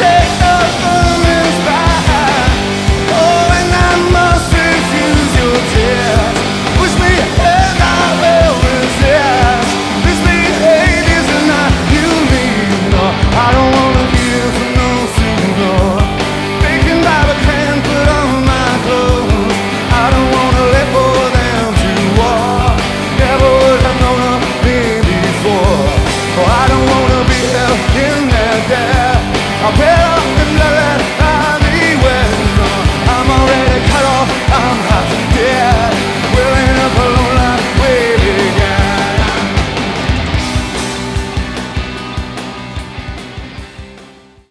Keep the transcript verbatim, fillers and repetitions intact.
take the moments back. Oh, and I must refuse your tears. Wish me and I will resist. Wish me hate is not you leave. No, I don't wanna hear from no signal. Thinking about I can't put on my clothes. I don't wanna let for them to walk. Never would have known a me before. Oh, I don't wanna be held in their death. I bet